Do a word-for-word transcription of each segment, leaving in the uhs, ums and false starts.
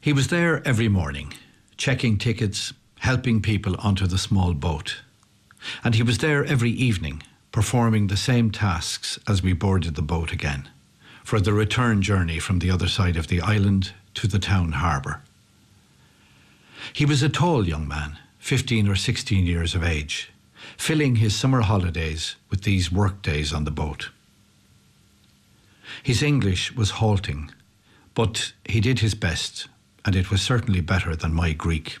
He was there every morning, checking tickets, helping people onto the small boat. And he was there every evening, performing the same tasks as we boarded the boat again, for the return journey from the other side of the island to the town harbour. He was a tall young man, fifteen or sixteen years of age, filling his summer holidays with these work days on the boat. His English was halting, but he did his best, and it was certainly better than my Greek.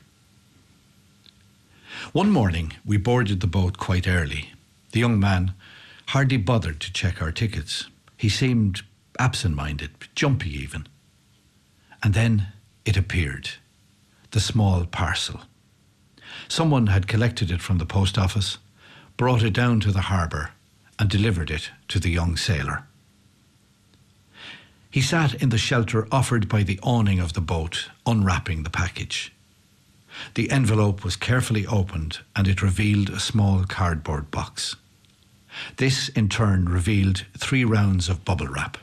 One morning, we boarded the boat quite early. The young man hardly bothered to check our tickets. He seemed absent-minded, jumpy even. And then it appeared, the small parcel. Someone had collected it from the post office, brought it down to the harbour, and delivered it to the young sailor. He sat in the shelter offered by the awning of the boat, unwrapping the package. The envelope was carefully opened, and it revealed a small cardboard box. This, in turn, revealed three rounds of bubble wrap.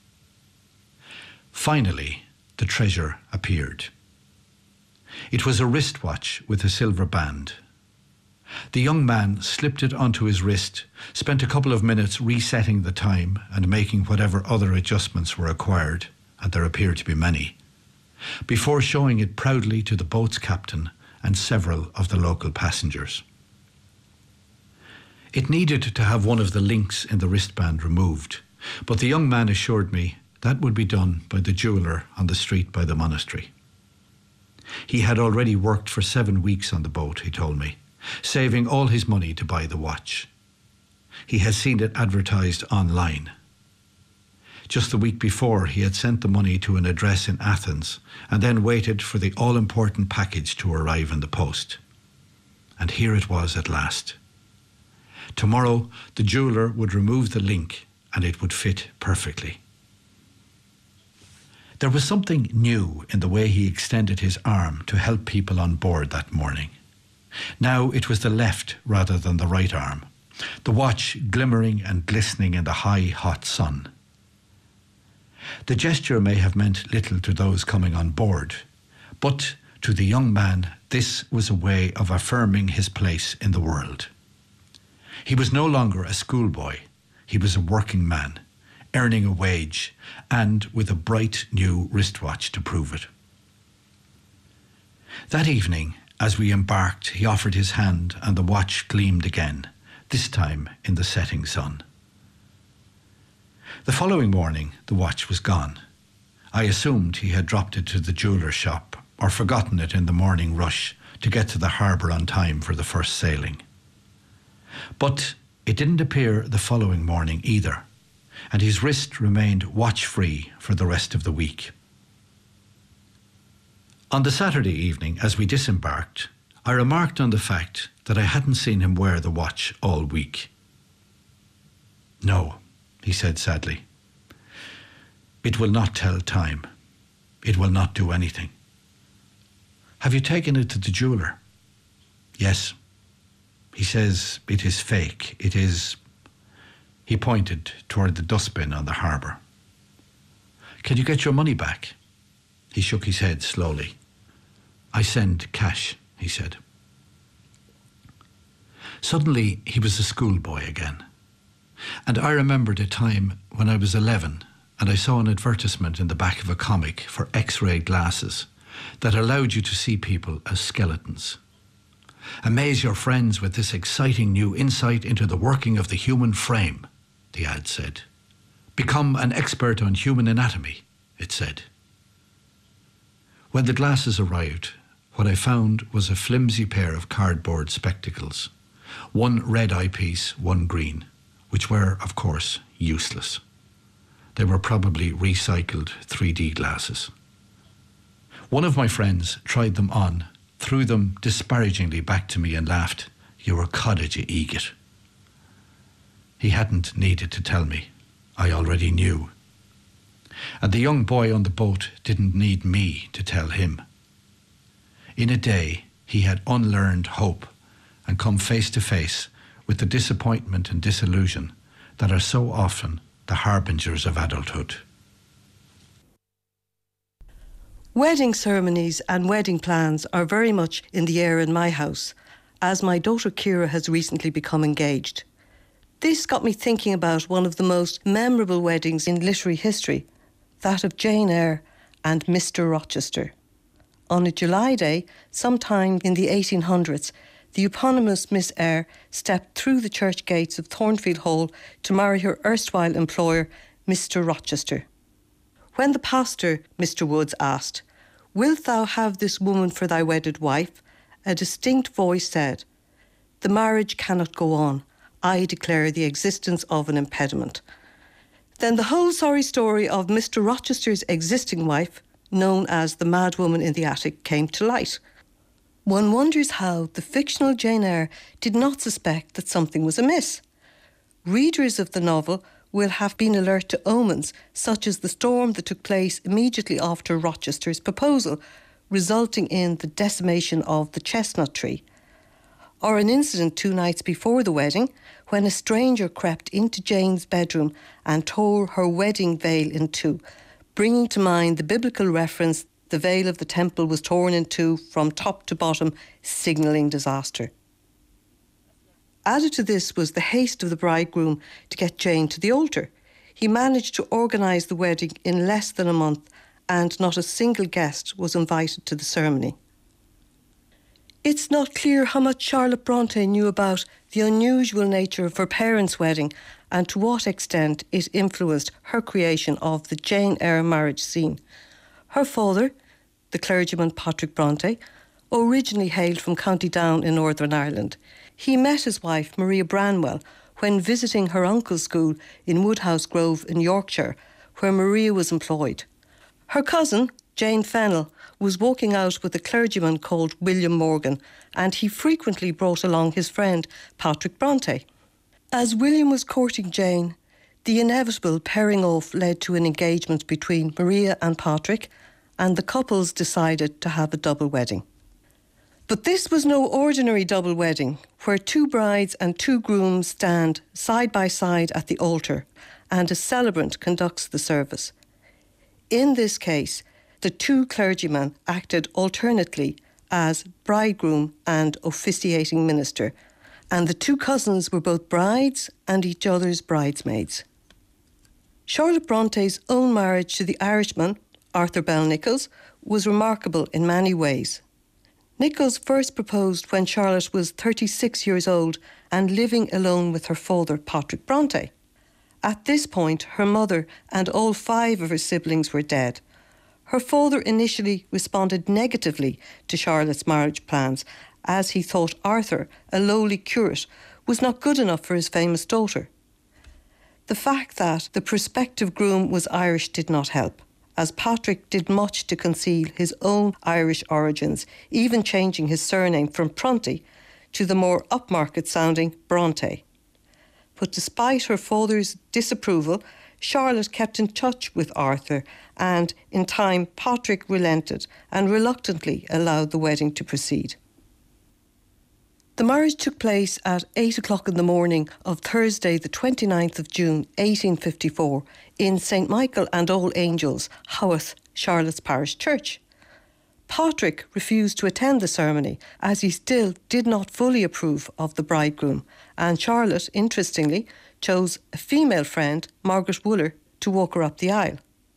Finally, the treasure appeared. It was a wristwatch with a silver band. The young man slipped it onto his wrist, spent a couple of minutes resetting the time and making whatever other adjustments were required, and there appeared to be many, before showing it proudly to the boat's captain and several of the local passengers. It needed to have one of the links in the wristband removed, but the young man assured me that would be done by the jeweller on the street by the monastery. He had already worked for seven weeks on the boat, he told me, saving all his money to buy the watch. He had seen it advertised online. Just the week before, he had sent the money to an address in Athens and then waited for the all-important package to arrive in the post. And here it was at last. Tomorrow, the jeweller would remove the link and it would fit perfectly. There was something new in the way he extended his arm to help people on board that morning. Now it was the left rather than the right arm, the watch glimmering and glistening in the high, hot sun. The gesture may have meant little to those coming on board, but to the young man, this was a way of affirming his place in the world. He was no longer a schoolboy. He was a working man, earning a wage, and with a bright new wristwatch to prove it. That evening, as we embarked, he offered his hand and the watch gleamed again, this time in the setting sun. The following morning, the watch was gone. I assumed he had dropped it to the jeweller's shop or forgotten it in the morning rush to get to the harbour on time for the first sailing. But it didn't appear the following morning either, and his wrist remained watch-free for the rest of the week. On the Saturday evening, as we disembarked, I remarked on the fact that I hadn't seen him wear the watch all week. "No," he said sadly. "It will not tell time. It will not do anything." "Have you taken it to the jeweller?" "Yes. He says it is fake. It is..." He pointed toward the dustbin on the harbour. "Can you get your money back?" He shook his head slowly. "I send cash," he said. Suddenly he was a schoolboy again. And I remembered a time when I was eleven and I saw an advertisement in the back of a comic for X-ray glasses that allowed you to see people as skeletons. "Amaze your friends with this exciting new insight into the working of the human frame," the ad said. "Become an expert on human anatomy," it said. When the glasses arrived, what I found was a flimsy pair of cardboard spectacles, one red eyepiece, one green, which were, of course, useless. They were probably recycled three D glasses. One of my friends tried them on, threw them disparagingly back to me and laughed. "You're a codage, you egot." He hadn't needed to tell me. I already knew. And the young boy on the boat didn't need me to tell him. In a day, he had unlearned hope and come face to face with the disappointment and disillusion that are so often the harbingers of adulthood. Wedding ceremonies and wedding plans are very much in the air in my house, as my daughter Ciara has recently become engaged. This got me thinking about one of the most memorable weddings in literary history, that of Jane Eyre and Mister Rochester. On a July day, sometime in the eighteen hundreds, the eponymous Miss Eyre stepped through the church gates of Thornfield Hall to marry her erstwhile employer, Mister Rochester. When the pastor, Mister Woods, asked, "Wilt thou have this woman for thy wedded wife?" a distinct voice said, "The marriage cannot go on. I declare the existence of an impediment." Then the whole sorry story of Mister Rochester's existing wife, known as the madwoman in the attic, came to light. One wonders how the fictional Jane Eyre did not suspect that something was amiss. Readers of the novel will have been alert to omens such as the storm that took place immediately after Rochester's proposal, resulting in the decimation of the chestnut tree, or an incident two nights before the wedding when a stranger crept into Jane's bedroom and tore her wedding veil in two, bringing to mind the biblical reference the veil of the temple was torn in two from top to bottom, signalling disaster. Added to this was the haste of the bridegroom to get Jane to the altar. He managed to organise the wedding in less than a month, and not a single guest was invited to the ceremony. It's not clear how much Charlotte Brontë knew about the unusual nature of her parents' wedding and to what extent it influenced her creation of the Jane Eyre marriage scene. Her father, the clergyman Patrick Brontë, originally hailed from County Down in Northern Ireland. He met his wife, Maria Branwell, when visiting her uncle's school in Woodhouse Grove in Yorkshire, where Maria was employed. Her cousin, Jane Fennell, was walking out with a clergyman called William Morgan, and he frequently brought along his friend, Patrick Brontë. As William was courting Jane, the inevitable pairing off led to an engagement between Maria and Patrick, and the couples decided to have a double wedding. But this was no ordinary double wedding, where two brides and two grooms stand side by side at the altar, and a celebrant conducts the service. In this case, the two clergymen acted alternately as bridegroom and officiating minister, and the two cousins were both brides and each other's bridesmaids. Charlotte Bronte's own marriage to the Irishman, Arthur Bell Nicholls, was remarkable in many ways. Nicholls first proposed when Charlotte was thirty-six years old and living alone with her father, Patrick Brontë. At this point, her mother and all five of her siblings were dead. Her father initially responded negatively to Charlotte's marriage plans, as he thought Arthur, a lowly curate, was not good enough for his famous daughter. The fact that the prospective groom was Irish did not help, as Patrick did much to conceal his own Irish origins, even changing his surname from Prunty to the more upmarket-sounding Brontë. But despite her father's disapproval, Charlotte kept in touch with Arthur, and in time Patrick relented and reluctantly allowed the wedding to proceed. The marriage took place at eight o'clock in the morning of Thursday the twenty-ninth of June eighteen fifty-four in Saint Michael and All Angels, Howth, Charlotte's parish church. Patrick refused to attend the ceremony as he still did not fully approve of the bridegroom, and Charlotte, interestingly, chose a female friend, Margaret Wooler, to walk her up the aisle.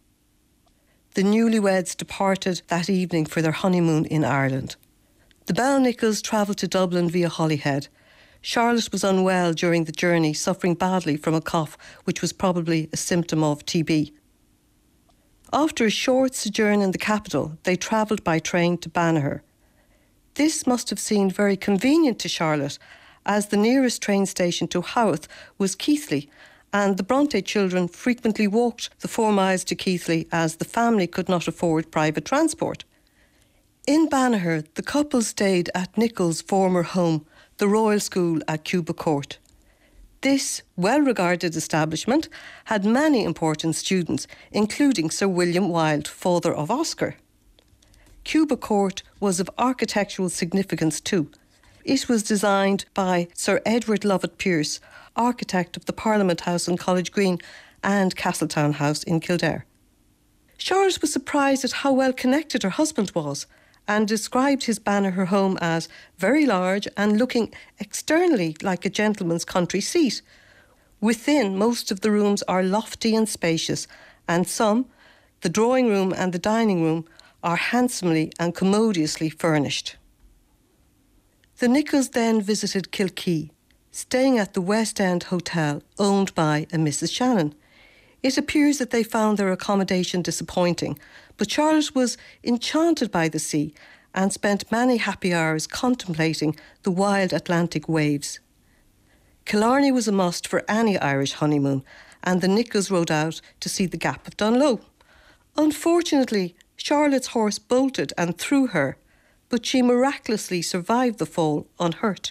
The newlyweds departed that evening for their honeymoon in Ireland. The Bell Nicholls travelled to Dublin via Holyhead. Charlotte was unwell during the journey, suffering badly from a cough, which was probably a symptom of T B. After a short sojourn in the capital, they travelled by train to Banagher. This must have seemed very convenient to Charlotte, as the nearest train station to Howth was Keighley, and the Brontë children frequently walked the four miles to Keighley as the family could not afford private transport. In Banagher, the couple stayed at Nicholls' former home, the Royal School at Cuba Court. This well-regarded establishment had many important students, including Sir William Wilde, father of Oscar. Cuba Court was of architectural significance too. It was designed by Sir Edward Lovett Pearce, architect of the Parliament House in College Green and Castletown House in Kildare. Charlotte was surprised at how well connected her husband was and described his Banagher home as very large and looking externally like a gentleman's country seat. Within, most of the rooms are lofty and spacious, and some, the drawing room and the dining room, are handsomely and commodiously furnished. The Nicholls then visited Kilkee, staying at the West End Hotel owned by a Missus Shannon. It appears that they found their accommodation disappointing, but Charlotte was enchanted by the sea and spent many happy hours contemplating the wild Atlantic waves. Killarney was a must for any Irish honeymoon, and the Nicholls rode out to see the Gap of Dunloe. Unfortunately, Charlotte's horse bolted and threw her, but she miraculously survived the fall unhurt.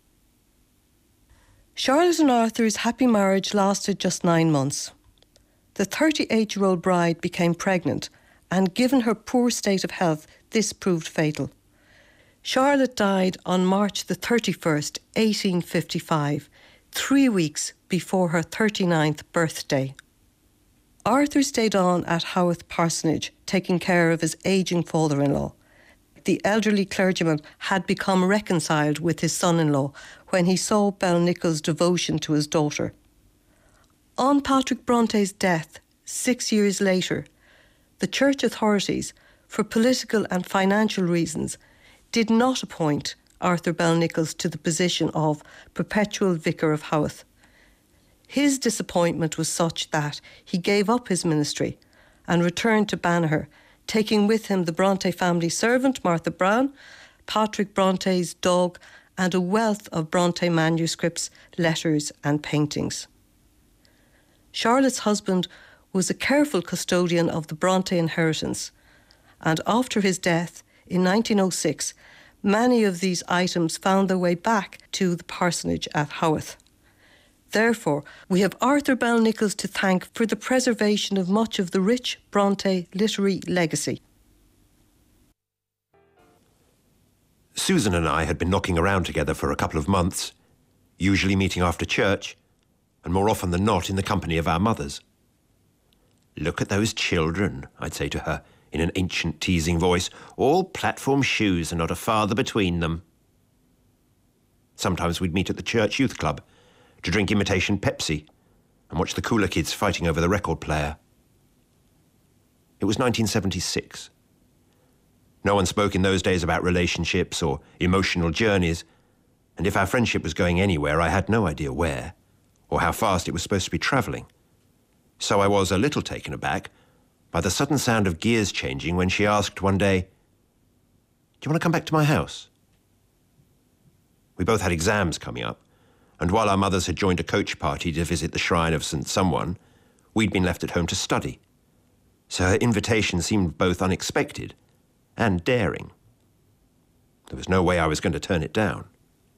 Charlotte and Arthur's happy marriage lasted just nine months. The thirty-eight-year-old bride became pregnant, and given her poor state of health, this proved fatal. Charlotte died on March the thirty-first, eighteen fifty-five, three weeks before her thirty-ninth birthday. Arthur stayed on at Haworth Parsonage, taking care of his ageing father-in-law. The elderly clergyman had become reconciled with his son-in-law when he saw Balnichol's devotion to his daughter. On Patrick Bronte's death, six years later, the church authorities, for political and financial reasons, did not appoint Arthur Balnichols to the position of perpetual vicar of Haworth. His disappointment was such that he gave up his ministry and returned to Banagher, taking with him the Bronte family servant, Martha Brown, Patrick Bronte's dog, and a wealth of Bronte manuscripts, letters and paintings. Charlotte's husband was a careful custodian of the Bronte inheritance, and after his death in nineteen oh six, many of these items found their way back to the parsonage at Haworth. Therefore, we have Arthur Balnichols to thank for the preservation of much of the rich Bronte literary legacy. Susan and I had been knocking around together for a couple of months, usually meeting after church, and more often than not in the company of our mothers. "Look at those children," I'd say to her, in an ancient teasing voice, "all platform shoes and not a father between them." Sometimes we'd meet at the church youth club to drink imitation Pepsi and watch the cooler kids fighting over the record player. It was nineteen seventy-six. No one spoke in those days about relationships or emotional journeys, and if our friendship was going anywhere, I had no idea where or how fast it was supposed to be travelling. So I was a little taken aback by the sudden sound of gears changing when she asked one day, "Do you want to come back to my house?" We both had exams coming up, and while our mothers had joined a coach party to visit the shrine of Saint Someone, we'd been left at home to study. So her invitation seemed both unexpected and daring. There was no way I was going to turn it down.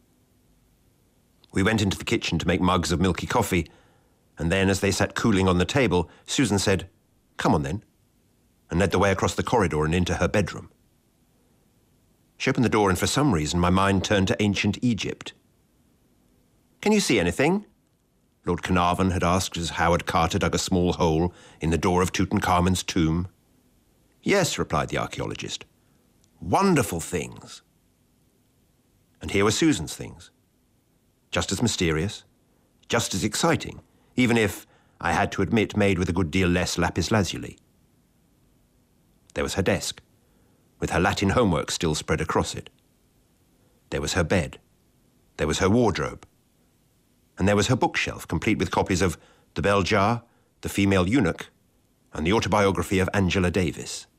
We went into the kitchen to make mugs of milky coffee, and then, as they sat cooling on the table, Susan said, "Come on then," and led the way across the corridor and into her bedroom. She opened the door, and for some reason my mind turned to ancient Egypt. "Can you see anything?" Lord Carnarvon had asked as Howard Carter dug a small hole in the door of Tutankhamun's tomb. "Yes," replied the archaeologist. "Wonderful things." And here were Susan's things. Just as mysterious, just as exciting, even if, I had to admit, made with a good deal less lapis lazuli. There was her desk, with her Latin homework still spread across it. There was her bed. There was her wardrobe. And there was her bookshelf, complete with copies of The Bell Jar, The Female Eunuch, and the autobiography of Angela Davis.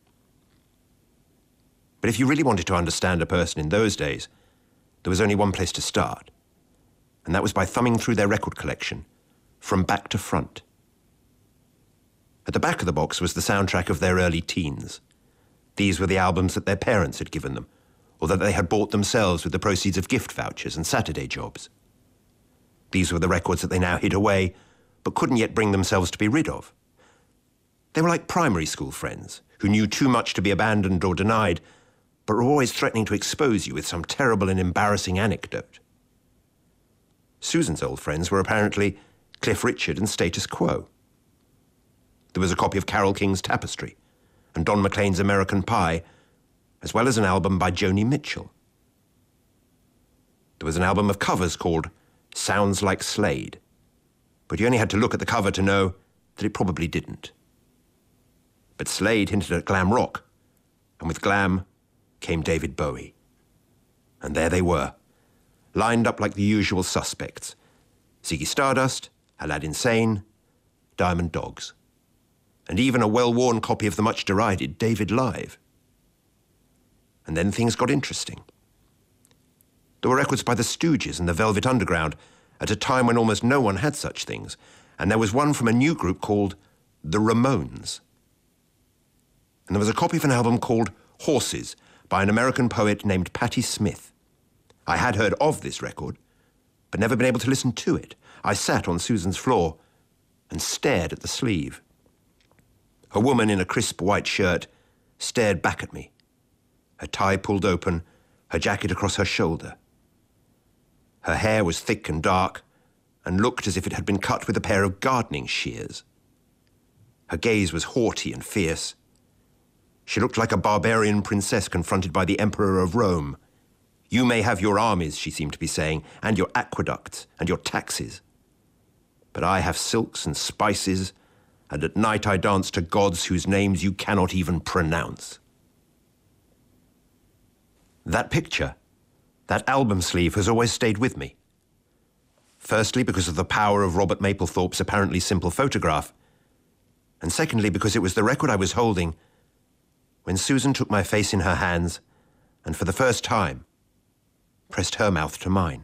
But if you really wanted to understand a person in those days, there was only one place to start, and that was by thumbing through their record collection, from back to front. At the back of the box was the soundtrack of their early teens. These were the albums that their parents had given them, or that they had bought themselves with the proceeds of gift vouchers and Saturday jobs. These were the records that they now hid away, but couldn't yet bring themselves to be rid of. They were like primary school friends, who knew too much to be abandoned or denied, but were always threatening to expose you with some terrible and embarrassing anecdote. Susan's old friends were apparently Cliff Richard and Status Quo. There was a copy of Carole King's Tapestry, and Don McLean's American Pie, as well as an album by Joni Mitchell. There was an album of covers called Sounds Like Slade, but you only had to look at the cover to know that it probably didn't. But Slade hinted at glam rock, and with glam came David Bowie. And there they were, lined up like the usual suspects: Ziggy Stardust, Aladdin Sane, Diamond Dogs, and even a well-worn copy of the much-derided David Live. And then things got interesting. There were records by the Stooges and the Velvet Underground at a time when almost no one had such things, and there was one from a new group called the Ramones. And there was a copy of an album called Horses by an American poet named Patti Smith. I had heard of this record, but never been able to listen to it. I sat on Susan's floor and stared at the sleeve. A woman in a crisp white shirt stared back at me, her tie pulled open, her jacket across her shoulder. Her hair was thick and dark and looked as if it had been cut with a pair of gardening shears. Her gaze was haughty and fierce. She looked like a barbarian princess confronted by the Emperor of Rome. You may have your armies, she seemed to be saying, and your aqueducts and your taxes. But I have silks and spices, and at night I dance to gods whose names you cannot even pronounce. That picture, that album sleeve, has always stayed with me. Firstly, because of the power of Robert Mapplethorpe's apparently simple photograph, and secondly, because it was the record I was holding when Susan took my face in her hands and for the first time pressed her mouth to mine.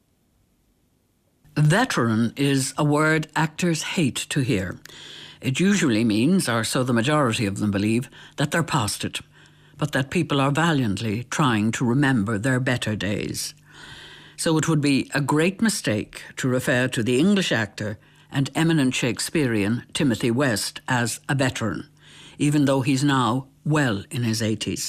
Veteran is a word actors hate to hear. It usually means, or so the majority of them believe, that they're past it, but that people are valiantly trying to remember their better days. So it would be a great mistake to refer to the English actor and eminent Shakespearean Timothy West as a veteran, even though he's now well in his eighties.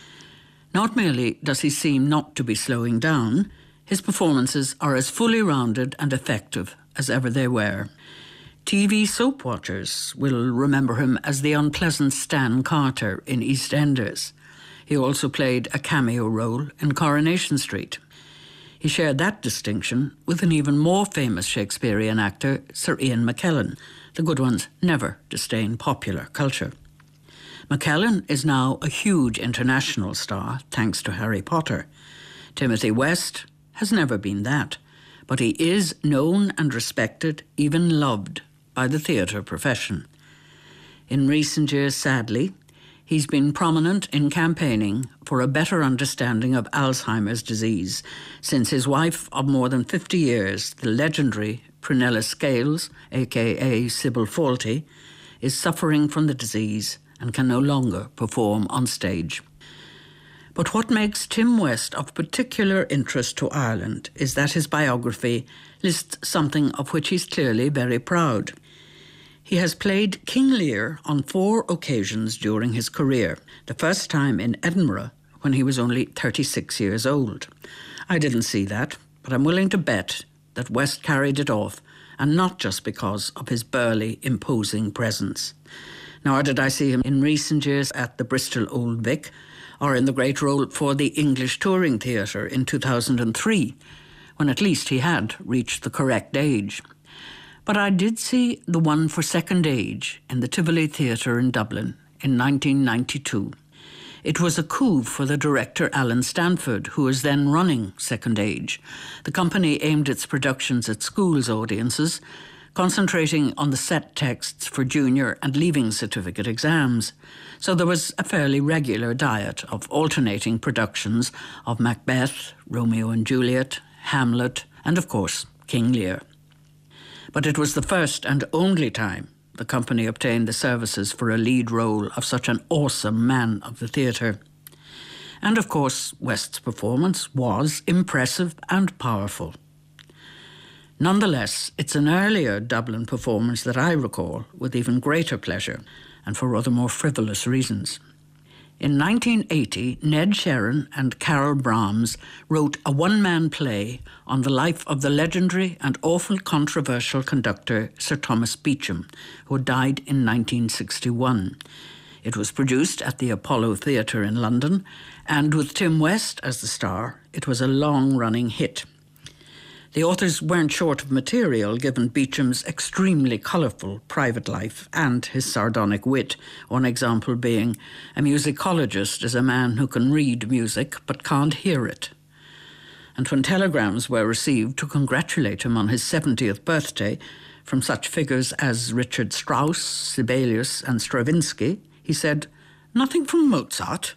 Not merely does he seem not to be slowing down, his performances are as fully rounded and effective as ever they were. T V soap watchers will remember him as the unpleasant Stan Carter in EastEnders. He also played a cameo role in Coronation Street. He shared that distinction with an even more famous Shakespearean actor, Sir Ian McKellen. The good ones never disdain popular culture. McKellen is now a huge international star, thanks to Harry Potter. Timothy West has never been that, but he is known and respected, even loved, by the theatre profession. In recent years, sadly, he's been prominent in campaigning for a better understanding of Alzheimer's disease, since his wife of more than fifty years, the legendary Prunella Scales, aka Sybil Fawlty, is suffering from the disease and can no longer perform on stage. But what makes Tim West of particular interest to Ireland is that his biography lists something of which he's clearly very proud. He has played King Lear on four occasions during his career, the first time in Edinburgh when he was only thirty-six years old. I didn't see that, but I'm willing to bet that West carried it off, and not just because of his burly, imposing presence. Nor did I see him in recent years at the Bristol Old Vic, or in the great role for the English Touring Theatre in two thousand three, when at least he had reached the correct age. But I did see the one for Second Age in the Tivoli Theatre in Dublin in nineteen ninety-two. It was a coup for the director Alan Stanford, who was then running Second Age. The company aimed its productions at schools audiences, concentrating on the set texts for junior and leaving certificate exams. So there was a fairly regular diet of alternating productions of Macbeth, Romeo and Juliet, Hamlet, and of course, King Lear. But it was the first and only time the company obtained the services for a lead role of such an awesome man of the theatre. And of course, West's performance was impressive and powerful. Nonetheless, it's an earlier Dublin performance that I recall with even greater pleasure, and for rather more frivolous reasons. In nineteen eighty, Ned Sherrin and Carol Brahms wrote a one-man play on the life of the legendary and awful controversial conductor Sir Thomas Beecham, who died in nineteen sixty-one. It was produced at the Apollo Theatre in London, and with Tim West as the star, it was a long-running hit. The authors weren't short of material, given Beecham's extremely colourful private life and his sardonic wit, one example being, a musicologist is a man who can read music but can't hear it. And when telegrams were received to congratulate him on his seventieth birthday from such figures as Richard Strauss, Sibelius and Stravinsky, he said, "Nothing from Mozart."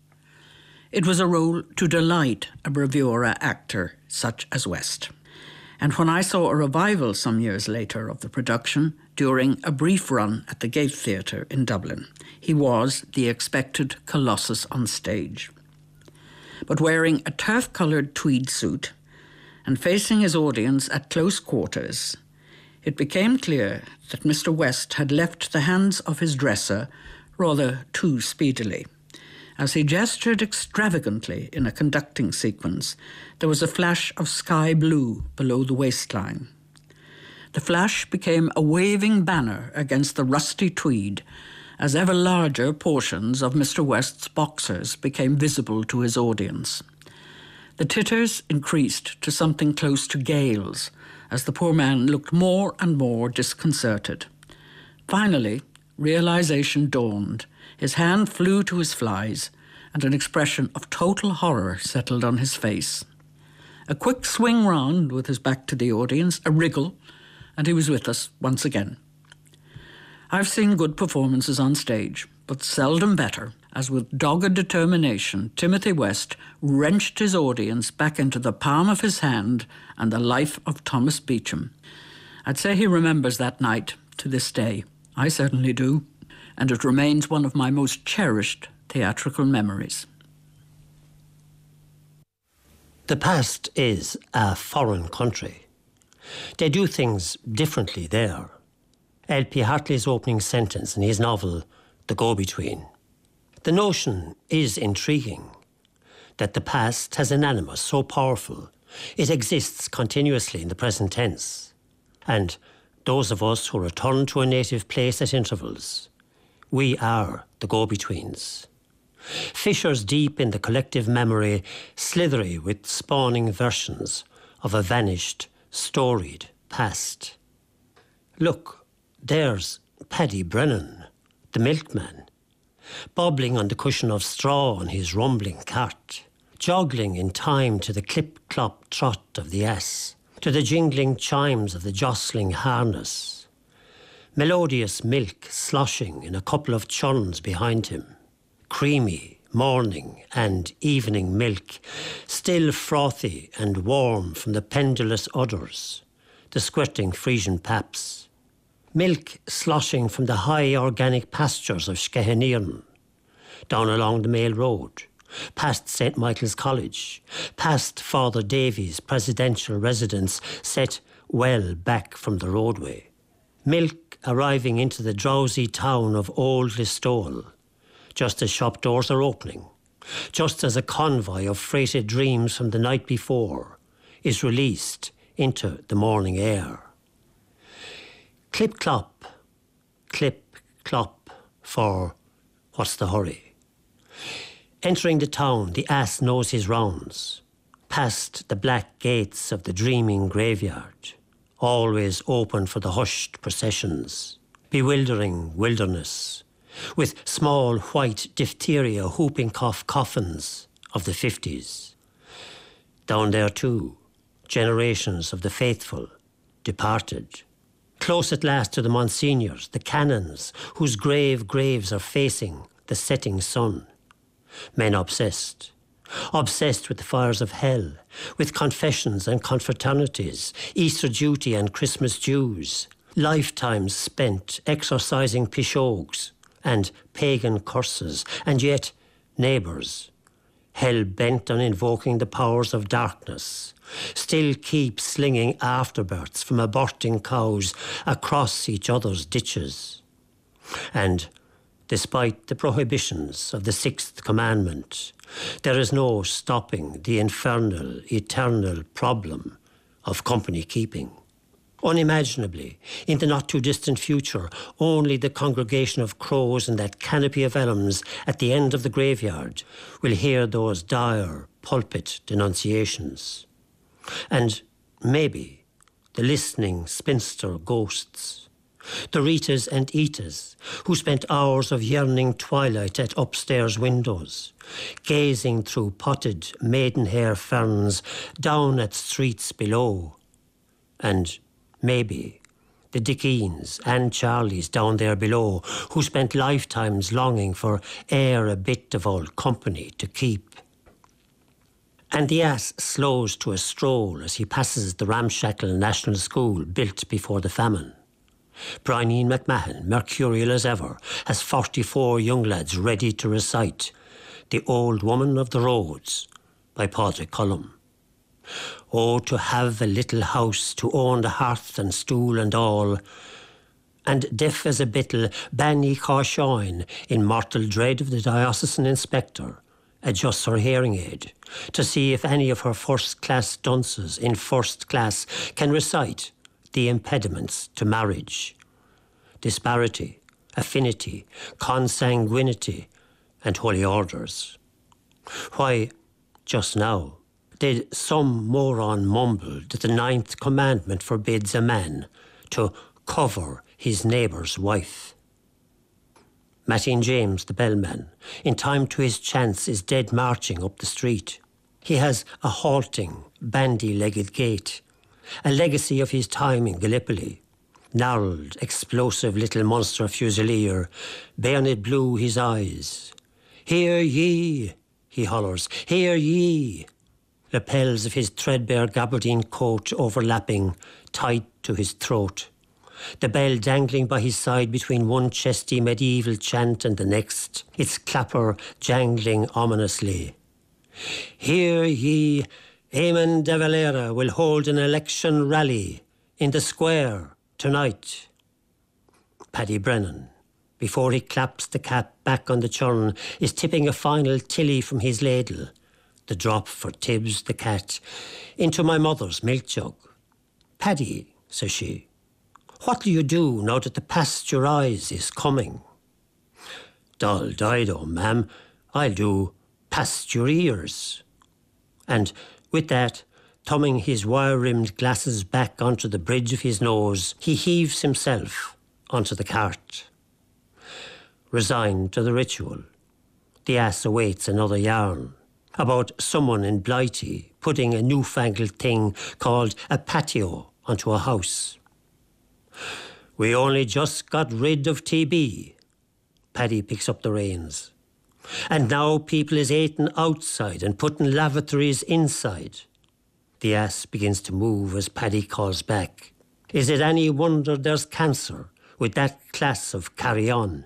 It was a role to delight a bravura actor such as West. And when I saw a revival some years later of the production, during a brief run at the Gate Theatre in Dublin, he was the expected colossus on stage. But wearing a turf-coloured tweed suit and facing his audience at close quarters, it became clear that Mister West had left the hands of his dresser rather too speedily. As he gestured extravagantly in a conducting sequence, there was a flash of sky blue below the waistline. The flash became a waving banner against the rusty tweed as ever larger portions of Mister West's boxers became visible to his audience. The titters increased to something close to gales as the poor man looked more and more disconcerted. Finally, realization dawned. His hand flew to his flies, and an expression of total horror settled on his face. A quick swing round with his back to the audience, a wriggle, and he was with us once again. I've seen good performances on stage, but seldom better, as with dogged determination, Timothy West wrenched his audience back into the palm of his hand and the life of Thomas Beecham. I'd say he remembers that night to this day. I certainly do. And it remains one of my most cherished theatrical memories. The past is a foreign country. They do things differently there. L P Hartley's opening sentence in his novel, The Go-Between. The notion is intriguing, that the past has an animus so powerful, it exists continuously in the present tense. And those of us who return to a native place at intervals, we are the go-betweens. Fissures deep in the collective memory, slithery with spawning versions of a vanished, storied past. Look, there's Paddy Brennan, the milkman, bobbling on the cushion of straw on his rumbling cart, joggling in time to the clip-clop trot of the ass, to the jingling chimes of the jostling harness. Melodious milk sloshing in a couple of churns behind him. Creamy morning and evening milk, still frothy and warm from the pendulous udders, the squirting Frisian paps. Milk sloshing from the high organic pastures of Skehenearn, down along the Mail Road, past Saint Michael's College, past Father Davies' presidential residence set well back from the roadway. Milk arriving into the drowsy town of Old Listowel, just as shop doors are opening, just as a convoy of freighted dreams from the night before is released into the morning air. Clip-clop, clip-clop for what's the hurry? Entering the town, the ass knows his rounds, past the black gates of the dreaming graveyard, always open for the hushed processions, bewildering wilderness, with small white diphtheria whooping cough coffins of the fifties. Down there too, generations of the faithful departed. Close at last to the Monsignors, the canons, whose grave graves are facing the setting sun. Men obsessed, obsessed with the fires of hell, with confessions and confraternities, Easter duty and Christmas dues, lifetimes spent exorcising pishogues and pagan curses, and yet neighbours, hell-bent on invoking the powers of darkness, still keep slinging afterbirths from aborting cows across each other's ditches. And despite the prohibitions of the sixth commandment, there is no stopping the infernal, eternal problem of company keeping. Unimaginably, in the not-too-distant future, only the congregation of crows and that canopy of elms at the end of the graveyard will hear those dire pulpit denunciations. And maybe the listening spinster ghosts, the Ritas and Etas, who spent hours of yearning twilight at upstairs windows, gazing through potted maidenhair ferns down at streets below. And maybe the Dickeens and Charlies down there below, who spent lifetimes longing for e'er a bit of old company to keep. And the ass slows to a stroll as he passes the ramshackle national school built before the famine. Brian McMahon, mercurial as ever, has forty-four young lads ready to recite The Old Woman of the Roads by Padraig Cullum. Oh, to have a little house, to own the hearth and stool and all, and deaf as a bittle, Banny Carshoin, in mortal dread of the diocesan inspector, adjusts her hearing aid to see if any of her first-class dunces in first class can recite the impediments to marriage: disparity, affinity, consanguinity, and holy orders. Why, just now, did some moron mumble that the ninth commandment forbids a man to cover his neighbour's wife? Matteen James, the bellman, in time to his chance, is dead marching up the street. He has a halting, bandy-legged gait, a legacy of his time in Gallipoli. Gnarled, explosive little monster fusilier, bayonet blue his eyes. Hear ye, he hollers, hear ye. Lapels of his threadbare gabardine coat overlapping, tight to his throat. The bell dangling by his side between one chesty medieval chant and the next, its clapper jangling ominously. Hear ye, Eamon de Valera will hold an election rally in the square tonight. Paddy Brennan, before he claps the cap back on the churn, is tipping a final tilly from his ladle, the drop for Tibbs the cat, into my mother's milk jug. Paddy, says she, what'll you do now that the pasteurise is coming? Dull dido, ma'am, I'll do past your ears. And with that, thumbing his wire-rimmed glasses back onto the bridge of his nose, he heaves himself onto the cart. Resigned to the ritual, the ass awaits another yarn about someone in Blighty putting a newfangled thing called a patio onto a house. We only just got rid of T B. Paddy picks up the reins. And now people is eating outside and putting lavatories inside. The ass begins to move as Paddy calls back. Is it any wonder there's cancer with that class of carry-on?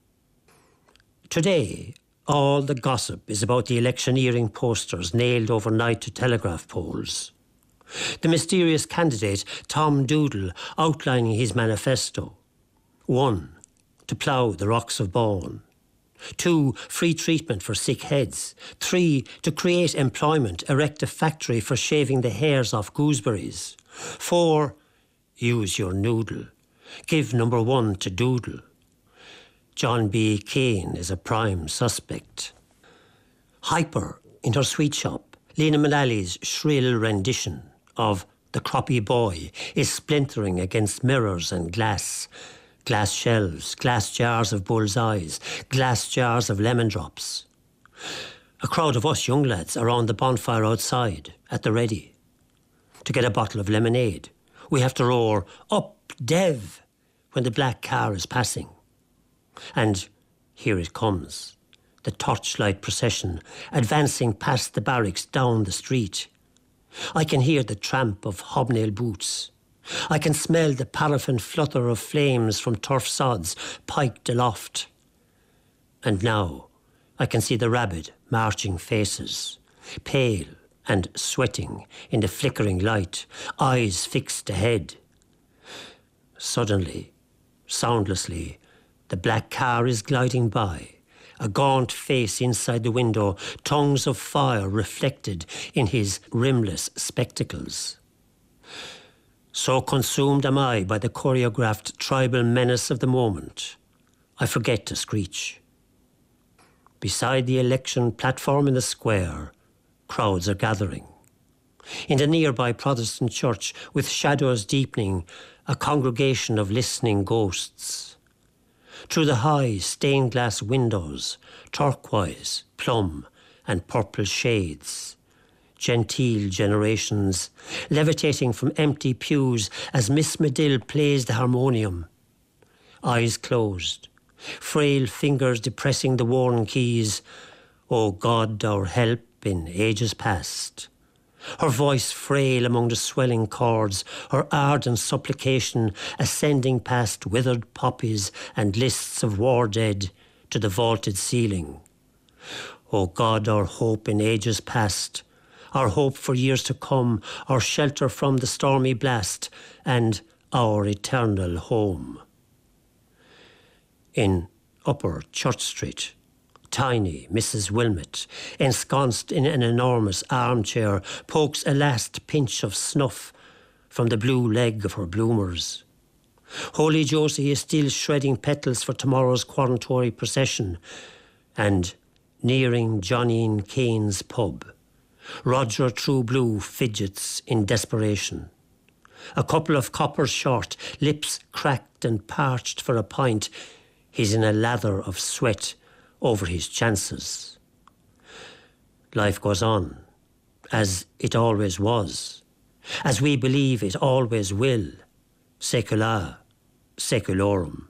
Today, all the gossip is about the electioneering posters nailed overnight to telegraph poles. The mysterious candidate, Tom Doodle, outlining his manifesto. One, to plough the rocks of Bourne. Two, free treatment for sick heads. Three, to create employment, erect a factory for shaving the hairs off gooseberries. Four, use your noodle. Give number one to Doodle. John B. Keane is a prime suspect. Hyper, in her sweet shop, Lena Mullally's shrill rendition of The Croppy Boy is splintering against mirrors and glass. Glass shelves, glass jars of bull's eyes, glass jars of lemon drops. A crowd of us young lads around the bonfire outside, at the ready. To get a bottle of lemonade, we have to roar, "Up, Dev!" when the black car is passing. And here it comes, the torchlight procession, advancing past the barracks down the street. I can hear the tramp of hobnail boots. I can smell the paraffin flutter of flames from turf sods piked aloft. And now I can see the rabid, marching faces, pale and sweating in the flickering light, eyes fixed ahead. Suddenly, soundlessly, the black car is gliding by, a gaunt face inside the window, tongues of fire reflected in his rimless spectacles. So consumed am I by the choreographed tribal menace of the moment, I forget to screech. Beside the election platform in the square, crowds are gathering. In the nearby Protestant church, with shadows deepening, a congregation of listening ghosts. Through the high stained glass windows, turquoise, plum and purple shades, genteel generations levitating from empty pews as Miss Medill plays the harmonium. Eyes closed, frail fingers depressing the worn keys. O God, our help in ages past. Her voice frail among the swelling chords, her ardent supplication ascending past withered poppies and lists of war dead to the vaulted ceiling. O God, our hope in ages past, our hope for years to come, our shelter from the stormy blast, and our eternal home. In Upper Church Street, tiny Missus Wilmot, ensconced in an enormous armchair, pokes a last pinch of snuff from the blue leg of her bloomers. Holy Josie is still shredding petals for tomorrow's quarantory procession, and nearing Johnine Kane's pub, Roger Trueblue fidgets in desperation. A couple of coppers short, lips cracked and parched for a pint, he's in a lather of sweat over his chances. Life goes on, as it always was, as we believe it always will, secula seculorum.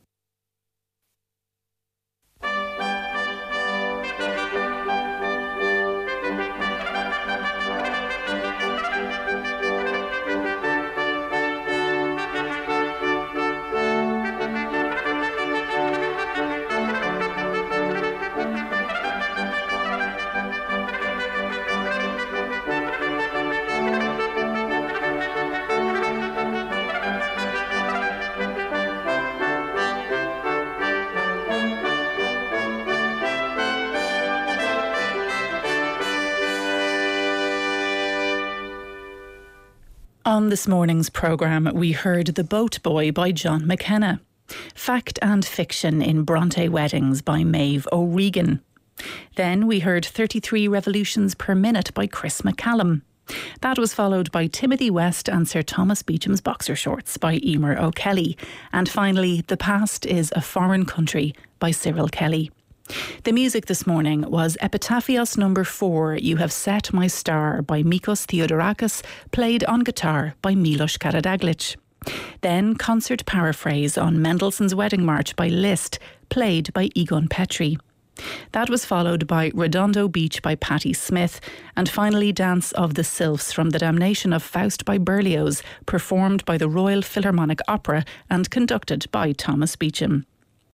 On this morning's programme, we heard The Boat Boy by John McKenna, Fact and Fiction in Bronte Weddings by Maeve O'Regan. Then we heard thirty-three Revolutions per Minute by Chris McCallum. That was followed by Timothy West and Sir Thomas Beecham's Boxer Shorts by Emer O'Kelly. And finally, The Past is a Foreign Country by Cyril Kelly. The music this morning was Epitaphios number four, You Have Set My Star by Mikos Theodorakis, played on guitar by Milos Karadaglic. Then Concert Paraphrase on Mendelssohn's Wedding March by Liszt, played by Egon Petri. That was followed by Redondo Beach by Patti Smith, and finally Dance of the Sylphs from The Damnation of Faust by Berlioz, performed by the Royal Philharmonic Opera and conducted by Thomas Beecham.